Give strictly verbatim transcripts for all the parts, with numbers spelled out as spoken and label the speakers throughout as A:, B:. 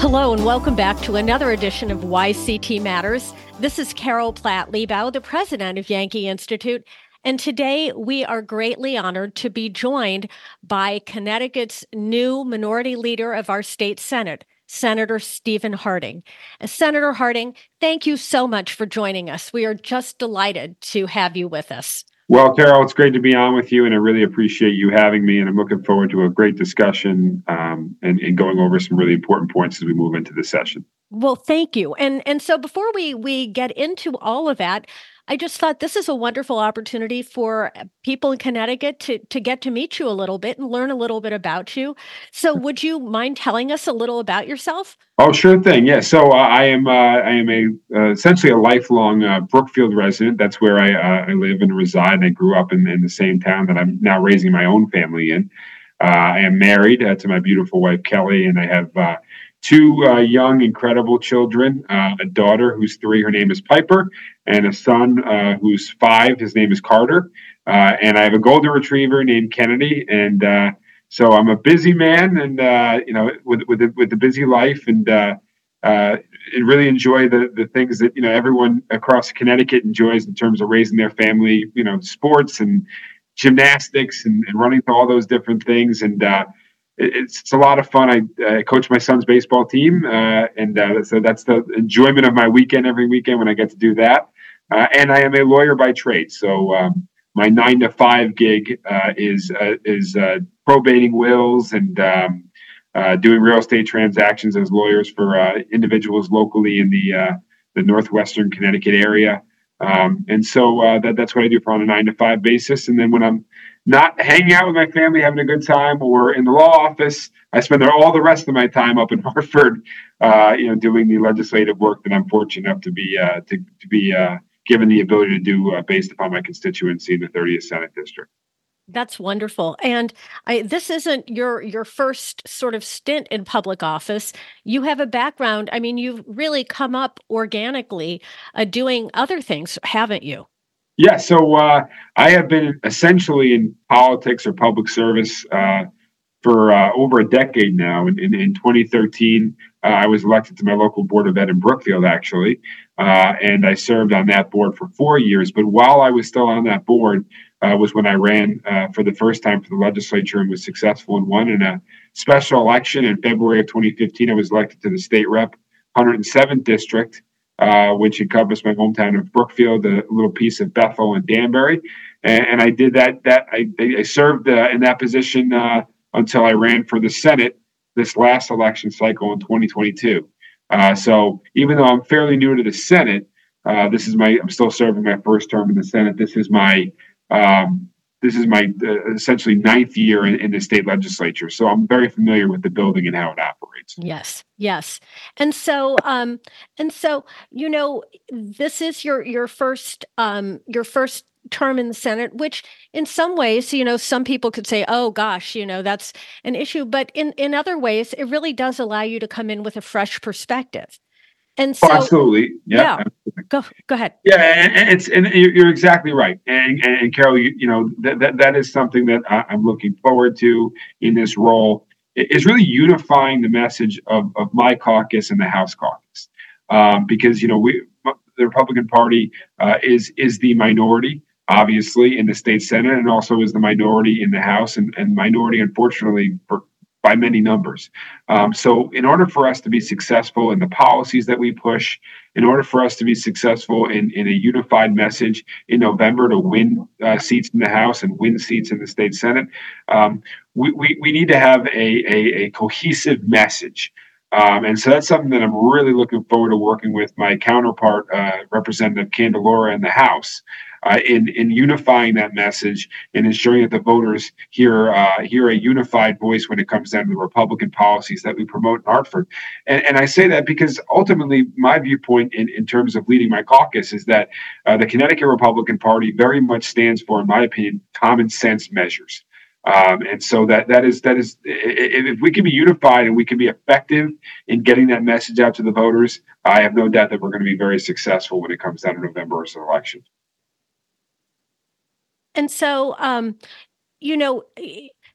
A: Hello and welcome back to another edition of Y C T Matters. This is Carol Platt-Liebau, the president of Yankee Institute, and today we are greatly honored to be joined by Connecticut's new minority leader of our state Senate, Senator Stephen Harding. Uh, Senator Harding, thank you so much for joining us. We are just delighted to have you with us.
B: Well, Carol, it's great to be on with you, and I really appreciate you having me, and I'm looking forward to a great discussion um, and, and going over some really important points as we move into the session.
A: Well, thank you. And and so before we, we get into all of that, I just thought this is a wonderful opportunity for people in Connecticut to, to get to meet you a little bit and learn a little bit about you. So would you mind telling us a little about yourself?
B: Oh, sure thing. Yeah. So uh, I am uh, I am a uh, essentially a lifelong uh, Brookfield resident. That's where I, uh, I live and reside. I grew up in, in the same town that I'm now raising my own family in. Uh, I am married uh, to my beautiful wife, Kelly, and I have uh, two uh, young, incredible children, uh, a daughter who's three, her name is Piper, and a son uh, who's five, his name is Carter. Uh, and I have a golden retriever named Kennedy. And uh, so I'm a busy man and, uh, you know, with with the, with the busy life and, uh, uh, and really enjoy the, the things that, you know, everyone across Connecticut enjoys in terms of raising their family, you know, sports and gymnastics and, and running through all those different things. And, uh, It's, it's a lot of fun. I uh, coach my son's baseball team, uh, and uh, so that's the enjoyment of my weekend every weekend when I get to do that. Uh, and I am a lawyer by trade, so um, my nine to five gig uh, is uh, is uh, probating wills and um, uh, doing real estate transactions as lawyers for uh, individuals locally in the uh, the northwestern Connecticut area. Um, and so uh, that that's what I do for on a nine to five basis. And then when I'm not hanging out with my family, having a good time, or in the law office, I spend all the rest of my time up in Hartford, uh, you know, doing the legislative work that I'm fortunate enough to be uh, to, to be uh, given the ability to do uh, based upon my constituency in the thirtieth Senate District.
A: That's wonderful. And I, this isn't your your first sort of stint in public office. You have a background. I mean, you've really come up organically uh, doing other things, haven't you?
B: Yeah, so uh, I have been essentially in politics or public service uh, for uh, over a decade now. In, in, in twenty thirteen, uh, I was elected to my local Board of Ed in Brookfield, actually, uh, and I served on that board for four years. But while I was still on that board uh, was when I ran uh, for the first time for the legislature and was successful and won in a special election in February of twenty fifteen. I was elected to the state rep one hundred seventh district. Uh, which encompassed my hometown of Brookfield, a little piece of Bethel and Danbury, and, and I did that. That I, I served uh, in that position uh, until I ran for the Senate this last election cycle in twenty twenty-two. Uh, so even though I'm fairly new to the Senate, uh, this is my. I'm still serving my first term in the Senate. This is my. Um, this is my uh, essentially ninth year in, in the state legislature. So I'm very familiar with the building and how it operates.
A: Yes, yes. And so, um, and so, you know, this is your your first um, your first term in the Senate, which in some ways, you know, some people could say, oh gosh, you know, that's an issue. But in, in other ways, it really does allow you to come in with a fresh perspective. And so,
B: oh, absolutely, yeah.
A: yeah.
B: Absolutely.
A: Go go ahead.
B: Yeah, and it's and you're exactly right. And and, and Carol, you, you know that, that that is something that I, I'm looking forward to in this role. Is really unifying the message of of my caucus and the House caucus, um, because you know we the Republican Party uh, is is the minority, obviously, in the state Senate, and also is the minority in the House, and, and minority, unfortunately, for by many numbers. Um, so in order for us to be successful in the policies that we push, in order for us to be successful in, in a unified message in November to win uh, seats in the House and win seats in the state Senate, um, we, we, we need to have a, a, a cohesive message. Um, and so that's something that I'm really looking forward to working with my counterpart, uh, Representative Candelora in the House, uh, in in unifying that message and ensuring that the voters hear uh, hear a unified voice when it comes down to the Republican policies that we promote in Hartford. And, and I say that because ultimately my viewpoint in, in terms of leading my caucus is that uh, the Connecticut Republican Party very much stands for, in my opinion, common sense measures. Um, and so that that is that is if we can be unified and we can be effective in getting that message out to the voters, I have no doubt that we're going to be very successful when it comes down to November's election.
A: And so, um, you know,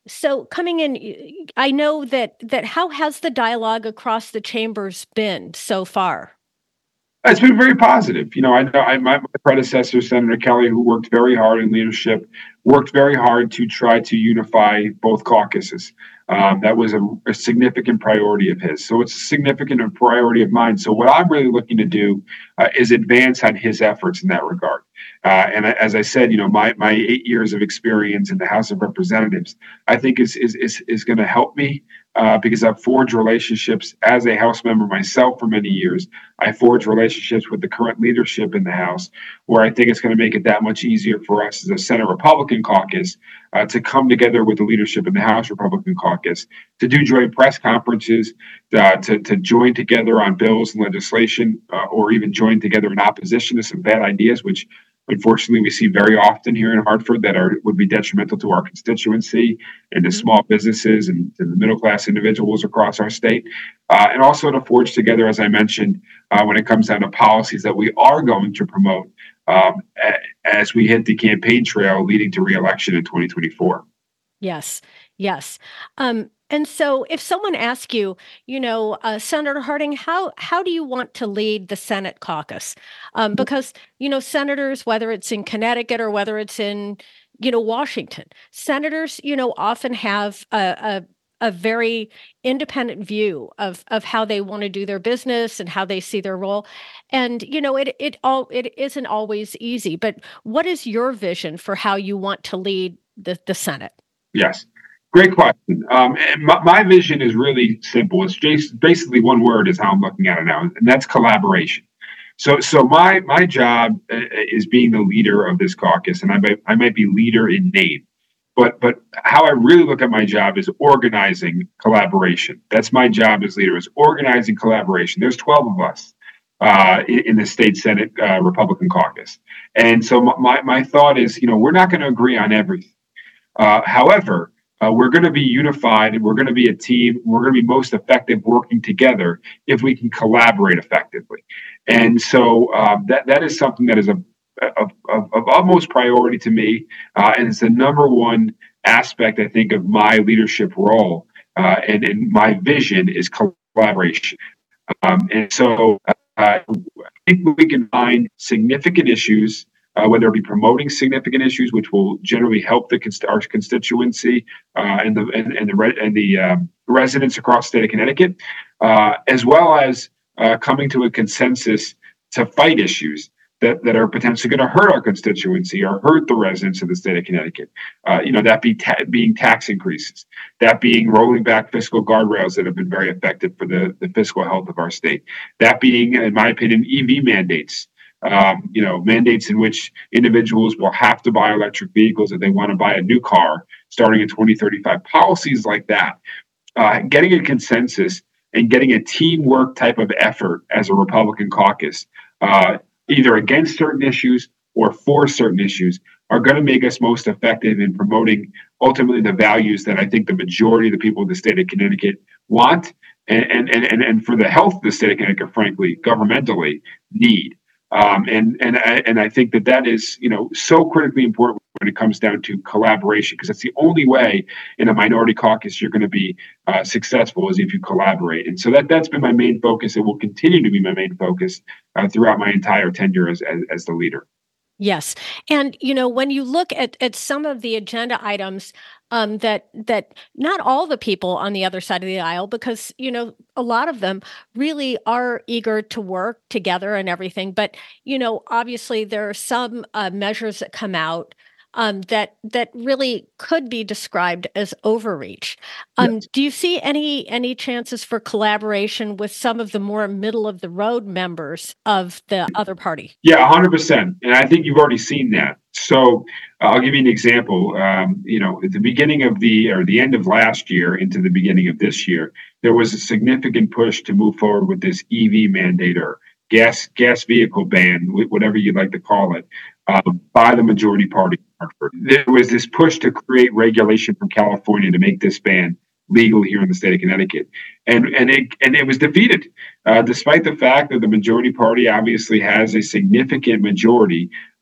A: So coming in, y- I know that that how has the dialogue across the chambers been so far?
B: It's been very positive. You know, I know I, my, my predecessor, Senator Kelly, who worked very hard in leadership, worked very hard to try to unify both caucuses. Um, that was a, a significant priority of his. So it's a significant priority of mine. So what I'm really looking to do uh, is advance on his efforts in that regard. Uh, and as I said, you know, my my eight years of experience in the House of Representatives, I think is is is, is going to help me uh, because I've forged relationships as a House member myself for many years. I forged relationships with the current leadership in the House, where I think it's going to make it that much easier for us as a Senate Republican caucus uh, to come together with the leadership in the House Republican caucus to do joint press conferences, uh, to, to join together on bills and legislation, uh, or even join together in opposition to some bad ideas, which unfortunately we see very often here in Hartford that are would be detrimental to our constituency and to
A: Mhm.
B: small businesses and to the middle class individuals across our state. Uh, and also to forge together, as I mentioned, uh, when it comes down to policies that we are going to promote um, a- as we hit the campaign trail leading to reelection in twenty twenty-four.
A: Yes, yes. Um, and so, if someone asks you, you know, uh, Senator Harding, how how do you want to lead the Senate caucus? Um, because you know, senators, whether it's in Connecticut or whether it's in, you know, Washington, senators, you know, often have a, a a very independent view of of how they want to do their business and how they see their role. And you know, it it all it isn't always easy. But what is your vision for how you want to lead the the Senate?
B: Yes. Great question. Um, and my, my vision is really simple. It's just basically one word is how I'm looking at it now, and that's collaboration. So, so my my job uh, is being the leader of this caucus, and I might I might be leader in name, but but how I really look at my job is organizing collaboration. That's my job as leader is organizing collaboration. There's twelve of us uh, in, in the state Senate uh, Republican caucus, and so my my thought is, you know, we're not going to agree on everything. Uh, however, uh, we're going to be unified and we're going to be a team. We're going to be most effective working together if we can collaborate effectively. And so um, that that is something that is a of, of, of utmost priority to me, uh, and it's the number one aspect I think of my leadership role uh, and, and my vision is collaboration. Um, and so uh, I think we can find significant issues, uh, whether it be promoting significant issues, which will generally help the const- our constituency uh, and the and, and the re- and the um, residents across the state of Connecticut, uh, as well as uh, coming to a consensus to fight issues that, that are potentially going to hurt our constituency or hurt the residents of the state of Connecticut. Uh, you know, that be ta- being tax increases, that being rolling back fiscal guardrails that have been very effective for the, the fiscal health of our state, that being, in my opinion, E V mandates. Um, you know, mandates in which individuals will have to buy electric vehicles if they want to buy a new car starting in twenty thirty-five. Policies like that, uh, getting a consensus and getting a teamwork type of effort as a Republican caucus, uh, either against certain issues or for certain issues, are going to make us most effective in promoting ultimately the values that I think the majority of the people of the state of Connecticut want, and and and, and for the health of the state of Connecticut, frankly, governmentally need. Um, and and I, and I think that that is, you know, so critically important when it comes down to collaboration, because that's the only way in a minority caucus you're going to be uh, successful is if you collaborate. And so that that's been my main focus. It will continue to be my main focus uh, throughout my entire tenure as, as as the leader.
A: Yes. And you know, when you look at at some of the agenda items um, that that not all the people on the other side of the aisle, because you know, a lot of them really are eager to work together and everything. But you know, obviously there are some uh, measures that come out um, that that really could be described as overreach. Um,
B: Yes.
A: do you see any any chances for collaboration with some of the more middle of the road members of the other party?
B: Yeah, one hundred percent. And I think you've already seen that. So uh, I'll give you an example. Um, you know, at the beginning of the or the end of last year into the beginning of this year, there was a significant push to move forward with this E V mandate or gas gas vehicle ban, wh- whatever you'd like to call it, uh, by the majority party. There was this push to create regulation from California to make this ban legal here in the state of Connecticut, and and it and it was defeated, uh, despite the fact that the majority party obviously has a significant majority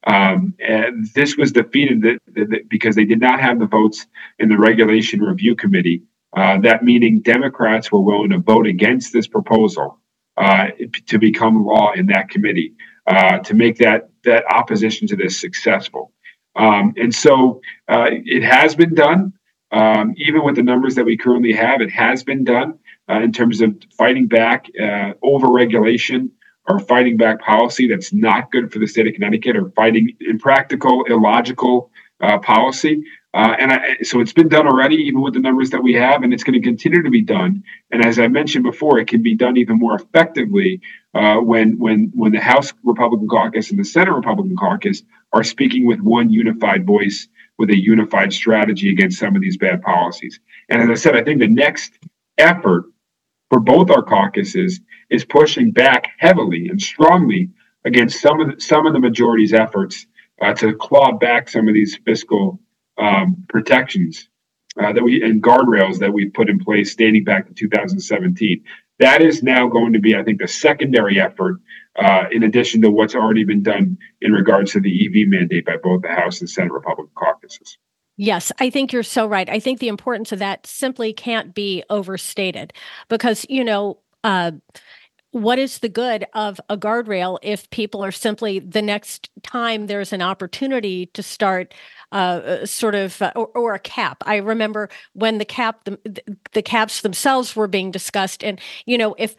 B: Um, and this was defeated the, the, the, because they did not have the votes in the Regulation Review Committee. Uh, that meaning Democrats were willing to vote against this proposal uh, to become law in that committee, uh, to make that that opposition to this successful. Um, and so uh, it has been done. Um, even with the numbers that we currently have, it has been done uh, in terms of fighting back uh, over-regulation or fighting back policy that's not good for the state of Connecticut, or fighting impractical, illogical uh, policy. Uh, and I, so it's been done already, even with the numbers that we have, and it's going to continue to be done. And as I mentioned before, it can be done even more effectively uh, when when when the House Republican Caucus and the Senate Republican Caucus are speaking with one unified voice, with a unified strategy against some of these bad policies. And as I said, I think the next effort for both our caucuses is pushing back heavily and strongly against some of the, some of the majority's efforts uh, to claw back some of these fiscal um, protections uh, that we and guardrails that we've put in place dating back to two thousand seventeen. That is now going to be, I think, the secondary effort, uh, in addition to what's already been done in regards to the E V mandate by both the House and Senate Republican caucuses.
A: Yes, I think you're so right. I think the importance of that simply can't be overstated because, you know, uh, what is the good of a guardrail if people are simply, the next time there's an opportunity to start uh, sort of, uh, or, or a cap. I remember when the cap, the, the caps themselves were being discussed. And, you know, if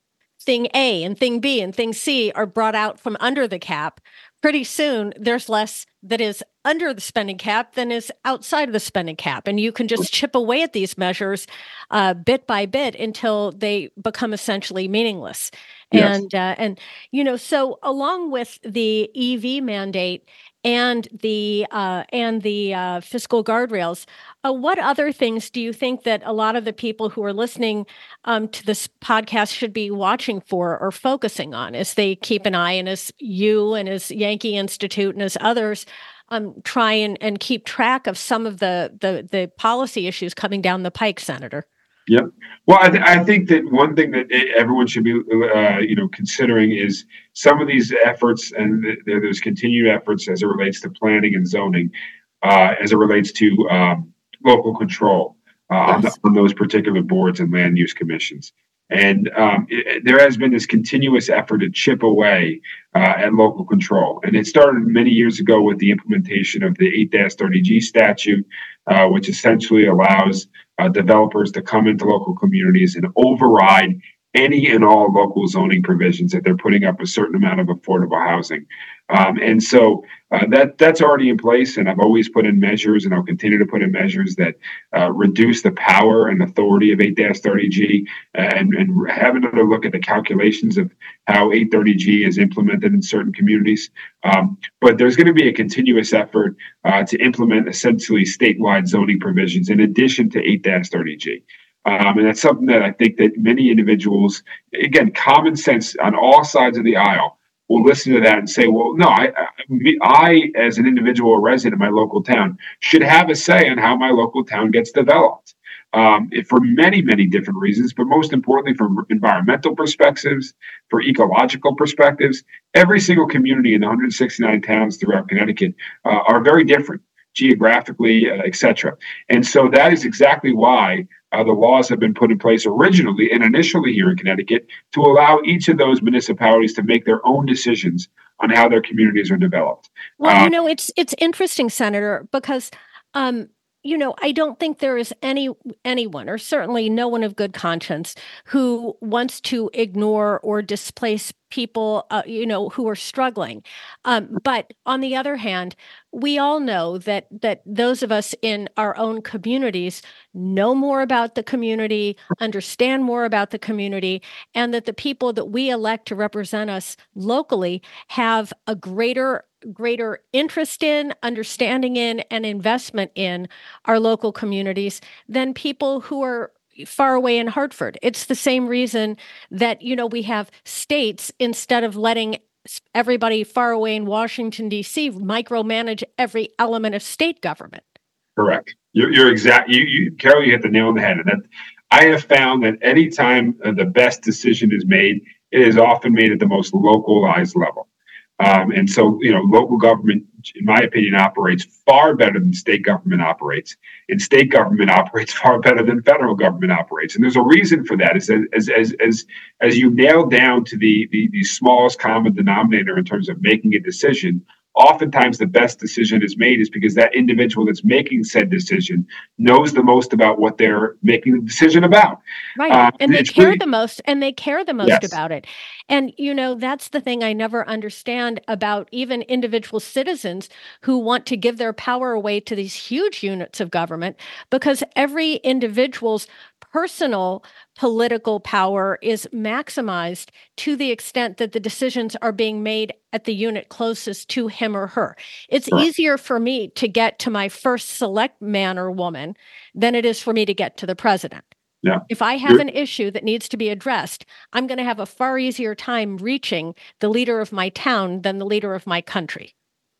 A: thing A and thing B and thing C are brought out from under the cap, pretty soon there's less that is under the spending cap than is outside of the spending cap. And you can just chip away at these measures uh, bit by bit until they become essentially meaningless. Yes. And, uh, and you know, so along with the E V mandate and the uh, and the uh, fiscal guardrails, uh, what other things do you think that a lot of the people who are listening um, to this podcast should be watching for or focusing on as they keep an eye, and as you and as Yankee Institute and as others um, try and, and keep track of some of the, the the policy issues coming down the pike, Senator?
B: Yeah. Well, I, th- I think that one thing that everyone should be, uh, you know, considering is some of these efforts, and th- there's continued efforts as it relates to planning and zoning, uh, as it relates to um, local control uh, yes. on, the, on those particular boards and land use commissions. And um, it, there has been this continuous effort to chip away uh, at local control. And it started many years ago with the implementation of the eight thirty G statute, uh, which essentially allows uh, developers to come into local communities and override any and all local zoning provisions that they're putting up a certain amount of affordable housing. Um, and so uh, that that's already in place, and I've always put in measures, and I'll continue to put in measures that uh, reduce the power and authority of eight thirty G, and, and have another look at the calculations of how eight thirty G is implemented in certain communities. Um, but there's going to be a continuous effort uh, to implement essentially statewide zoning provisions in addition to eight thirty G. Um, and that's something that I think that many individuals, again, common sense on all sides of the aisle, will listen to that and say, well, no, I, I, I, as an individual resident of my local town, should have a say on how my local town gets developed um, for many, many different reasons, but most importantly, from environmental perspectives, for ecological perspectives. Every single community in the one hundred sixty-nine towns throughout Connecticut uh, are very different geographically, uh, et cetera. And so that is exactly why Uh, the laws have been put in place originally and initially here in Connecticut to allow each of those municipalities to make their own decisions on how their communities are developed.
A: Well, uh, you know, it's it's interesting, Senator, because um, you know, I don't think there is any anyone, or certainly no one of good conscience, who wants to ignore or displace people, uh, you know, who are struggling. Um, but on the other hand, we all know that that those of us in our own communities know more about the community, understand more about the community, and that the people that we elect to represent us locally have a greater greater interest in, understanding in, and investment in our local communities than people who are far away in Hartford. It's the same reason that, you know, we have states, instead of letting everybody far away in Washington, D C micromanage every element of state government.
B: Correct. You're, you're exact. You, you, Carol, you hit the nail on the head. And that I have found that anytime the best decision is made, it is often made at the most localized level. Um, and so, you know, local government, in my opinion, operates far better than state government operates, and state government operates far better than federal government operates. And there's a reason for that. Is as as as as you nail down to the, the the smallest common denominator in terms of making a decision, oftentimes the best decision is made is because that individual that's making said decision knows the most about what they're making the decision about.
A: Right. Uh, and they care really, the most and they care the most yes. about it. And, you know, that's the thing I never understand about even individual citizens who want to give their power away to these huge units of government, because every individual's personal political power is maximized to the extent that the decisions are being made at the unit closest to him or her. It's right. easier for me to get to my first select man or woman than it is for me to get to the president.
B: Yeah.
A: If I have You're- an issue that needs to be addressed, I'm going to have a far easier time reaching the leader of my town than the leader of my country.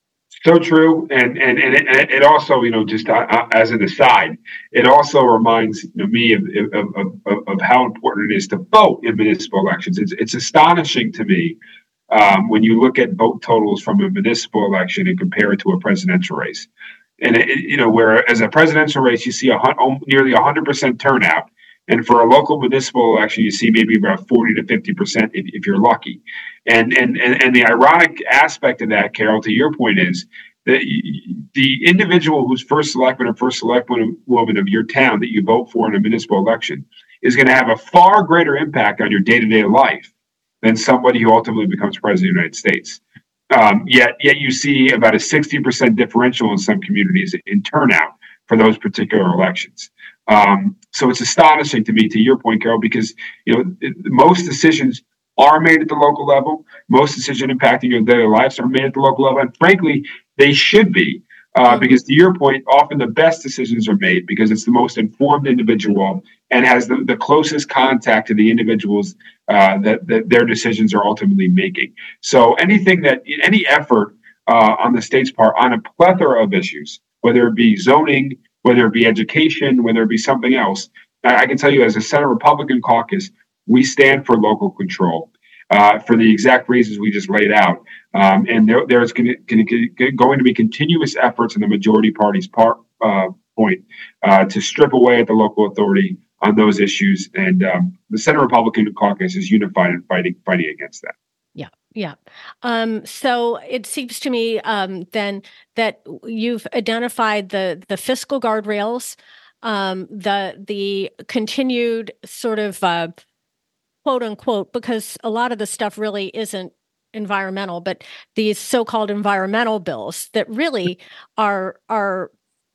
B: So true, and and and it, it also, you know, just uh, as an aside, it also reminds you know, me of, of, of, of how important it is to vote in municipal elections. It's it's astonishing to me um, when you look at vote totals from a municipal election and compare it to a presidential race. And it, you know, where as a presidential race you see a nearly one hundred percent turnout. And for a local municipal election, you see maybe about forty to fifty percent if, if you're lucky. And, and and and the ironic aspect of that, Carol, to your point, is that the individual who's first selectman or first selectwoman of your town that you vote for in a municipal election is going to have a far greater impact on your day-to-day life than somebody who ultimately becomes president of the United States. Um, yet, yet you see about a sixty percent differential in some communities in turnout for those particular elections. Um, so it's astonishing to me, to your point, Carol, because you know it, most decisions are made at the local level. Most decisions impacting your daily lives are made at the local level, and frankly, they should be, uh, mm-hmm. because to your point, often the best decisions are made because it's the most informed individual and has the, the closest contact to the individuals uh, that, that their decisions are ultimately making. So anything that any effort uh, on the state's part on a plethora of issues, whether it be zoning, whether it be education, whether it be something else. I can tell you as a Senate Republican caucus, we stand for local control uh, for the exact reasons we just laid out. Um, and there, there's gonna, gonna, going to be continuous efforts in the majority party's part, uh, point uh, to strip away at the local authority on those issues. And um, the Senate Republican caucus is unified in fighting, fighting against that.
A: Yeah. Yeah. Um, so it seems to me um, then that you've identified the the fiscal guardrails, um, the the continued sort of uh, quote unquote, because a lot of the stuff really isn't environmental, but these so-called environmental bills that really are are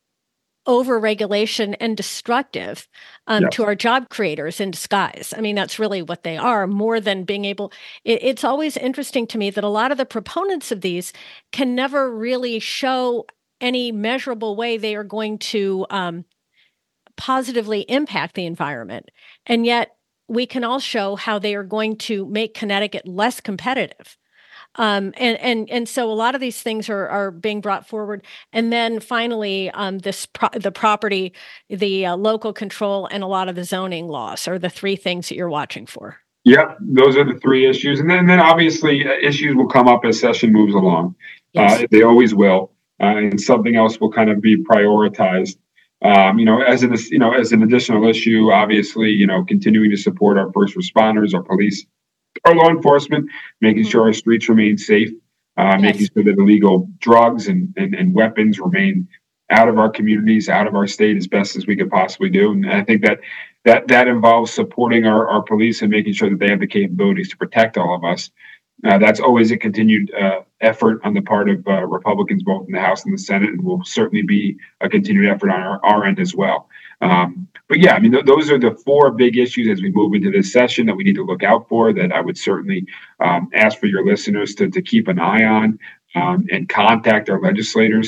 A: over-regulation and destructive um, yes. to our job creators in disguise. I mean, that's really what they are, more than being able... It, it's always interesting to me that a lot of the proponents of these can never really show any measurable way they are going to um, positively impact the environment. And yet we can all show how they are going to make Connecticut less competitive. Um, and, and, and so a lot of these things are, are being brought forward. And then finally, um, this pro- the property, the uh, local control, and a lot of the zoning laws are the three things that you're watching for.
B: Yep, those are the three issues. And then, and then obviously uh, issues will come up as session moves along. Yes. Uh, they always will. Uh, and something else will kind of be prioritized. Um, you know, as an, you know, as an additional issue, obviously, you know, continuing to support our first responders, our police, our law enforcement, making mm-hmm. sure our streets remain safe, uh, yes. making sure that illegal drugs and, and, and weapons remain out of our communities, out of our state as best as we could possibly do. And I think that that, that involves supporting our, our police and making sure that they have the capabilities to protect all of us. Uh, that's always a continued uh, effort on the part of uh, Republicans, both in the House and the Senate, and will certainly be a continued effort on our, our end as well. Um, but yeah, I mean, th- those are the four big issues as we move into this session that we need to look out for, that I would certainly um, ask for your listeners to, to keep an eye on um, and contact our legislators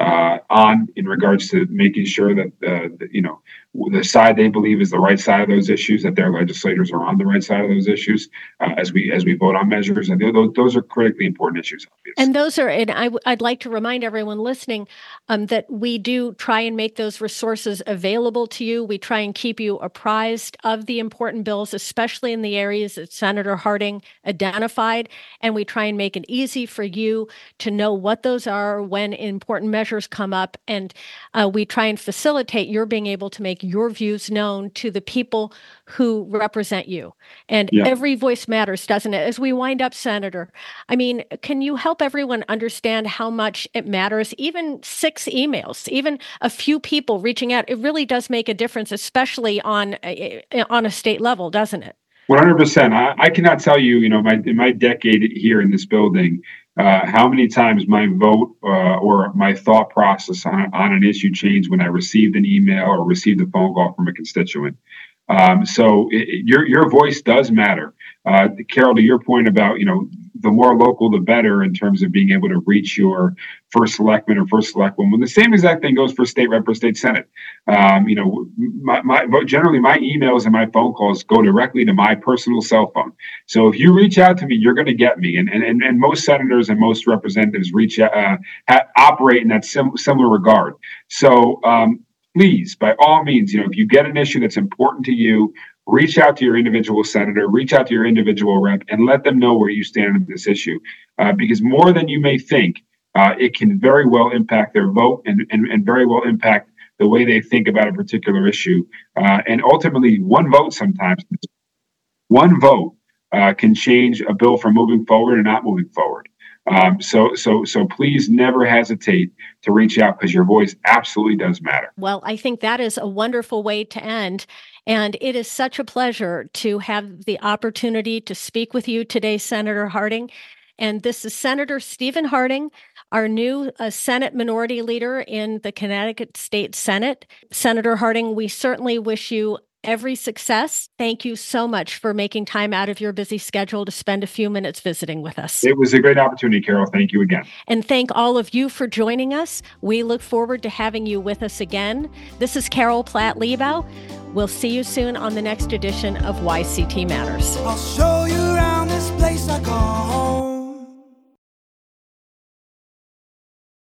B: uh, on in regards to making sure that, uh, the, you know, the side they believe is the right side of those issues, that their legislators are on the right side of those issues uh, as we as we vote on measures. And those, those are critically important issues, obviously.
A: And those are, and I, I'd like to remind everyone listening um, that we do try and make those resources available to you. We try and keep you apprised of the important bills, especially in the areas that Senator Harding identified. And we try and make it easy for you to know what those are when important measures come up. And uh, we try and facilitate your being able to make your views known to the people who represent you. And yeah. Every voice matters, doesn't it? As we wind up, Senator, I mean, can you help everyone understand how much it matters? Even six emails, even a few people reaching out, it really does make a difference, especially on a, on a state level, doesn't it?
B: one hundred percent. I, I cannot tell you, you know, my in my decade here in this building, uh, how many times my vote uh, or my thought process on, on an issue changed when I received an email or received a phone call from a constituent. Um, so it, your your voice does matter. Uh, Carol, to your point about, you know, the more local, the better in terms of being able to reach your first selectman or first selectwoman. The same exact thing goes for state rep or state senate. Um, you know, my, my generally my emails and my phone calls go directly to my personal cell phone. So if you reach out to me, you're going to get me. And and and, and most senators and most representatives reach uh, ha- operate in that sim- similar regard. So. Um, Please, by all means, you know, if you get an issue that's important to you, reach out to your individual senator, reach out to your individual rep, and let them know where you stand on this issue. Uh, because more than you may think, uh, it can very well impact their vote and, and, and very well impact the way they think about a particular issue. Uh, and ultimately, one vote sometimes, one vote uh, can change a bill from moving forward or not moving forward. Um, so, so, so please never hesitate to reach out because your voice absolutely does matter.
A: Well, I think that is a wonderful way to end. And it is such a pleasure to have the opportunity to speak with you today, Senator Harding. And this is Senator Stephen Harding, our new uh, Senate Minority Leader in the Connecticut State Senate. Senator Harding, we certainly wish you every success. Thank you so much for making time out of your busy schedule to spend a few minutes visiting with us.
B: It was a great opportunity, Carol. Thank you again.
A: And thank all of you for joining us. We look forward to having you with us again. This is Carol Platt-Liebau. We'll see you soon on the next edition of Y C T Matters.
C: I'll show you around this place I call home.